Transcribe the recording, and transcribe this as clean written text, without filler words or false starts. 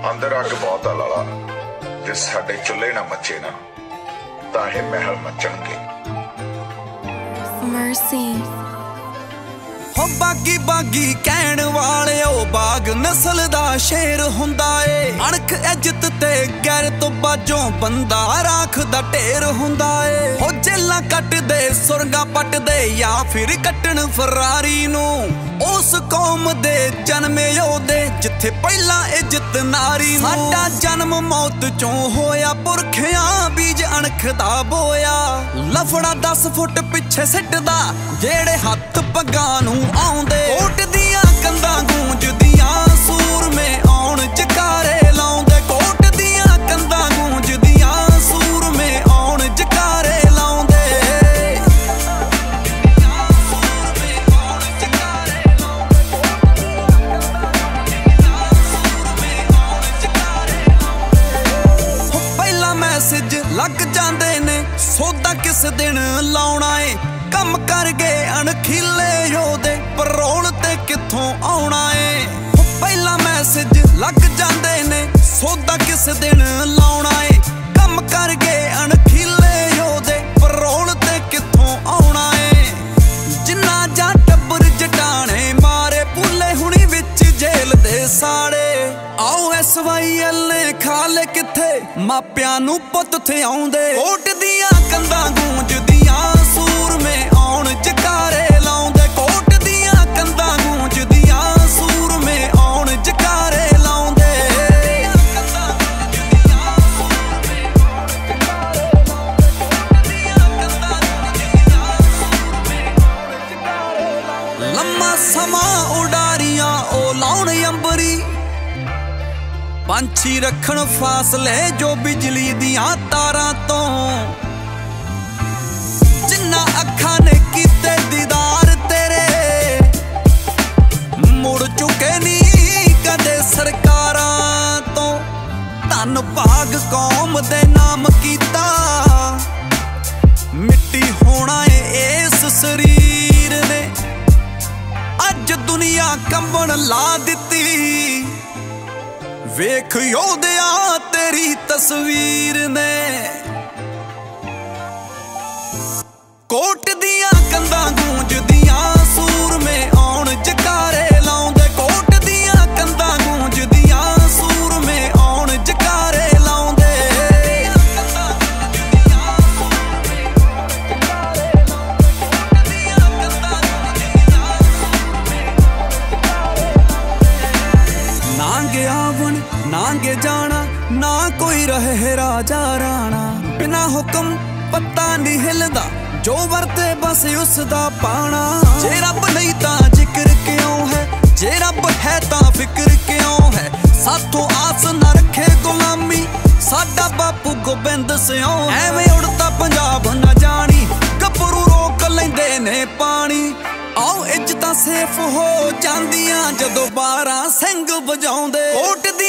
अंदर अग बहुत आ लाला जे साडे चुल्हे ना मचे ना ताहे महल मचणगे। Mercy हो बागी बागी कहण वाले ओ बाग नस्ल दा शेर हुंदा ए। अणख इज्जत ते गैर तो बाजों बंदा राख दा ढेर हुंदा ए। हो जेलां कट दे सुरगा पट दे या फिर कट्टण फरारी नूं उस कौम दे जन्मे योदे जिथे पहला इज्जत नारी नूं। साडा जन्म मौत चों होया पुरखियां बीज अणख दा बोया। लफड़ा 10 फुट पिछे सिटदा जेड़े हत्थ पग्गां नूं आउंदे। कोट दियां कंधां गूंजदियां सूरमे आउण जकारे लाउंदे। कोट दियां कंधां गूंजदियां सूरमे आउण जकारे लाउंदे। पहला मैसेज लग जांदे ने सौदा किस दिन लाउणा ए। कम कर गए अणखीले योदे परोल ते कित्थों आउणा ए। पहला मैसेज लग जांदे ने सौदा किस दिन लाउणा ए। कम कर गए अणखीले योदे परोल ते कित्थों आउणा ए। जिन्ना जा टब्बर जटाने मारे पुले हुणी विच जेल दे साड़े। आओ SYL ने खाले किथे मापियां नूं पुੱਤ थे आउंदे। कोट दियां कंधां गूंजदियां सूरमे आउण जकारे लाउंदे। कोट दियां कंधां गूंजदियां सूरमे आउण जकारे लाउंदे। लम्मा समा उडारियां ओ लाउण अंबरी पंछी रखण फासले जो बिजली दियां तारां तो। जिन्ना अखां ने कीते दीदार तेरे मुड़ चुके नी कदे सरकारां तो। धन भाग कौम दे नाम कीता मिट्टी होना है इस शरीर ने। अज दुनिया कंबण ला दिती वेख योधिया तेरी तस्वीर ने। कोट दियां कंधां गूंजदियां सूरमे आउण जकारे लाउंदे। कोट दियां कंधां गूंजदियां सूरमे आउण जकारे लाउंदे। नांगे आवन नांगे जाना ना कोई रहे राजा राणा। बिना हुक्म पत्ता नहीं हिलदा जो वरते बस उसदा पाना। जे रब नहीं तां जिक्र क्यों है जे रब है तां फिक्र क्यों है। साथों आस ना रखे गुलामी साडा बापू गोबिंद सिंह। एवें उड़ता पंजाब ना जानी गभरू रोक लैंदे ने पानी। आओ इज्जतां सेफ हो जांदियां जदों 12 सिंह वजाउंदे। कोट दी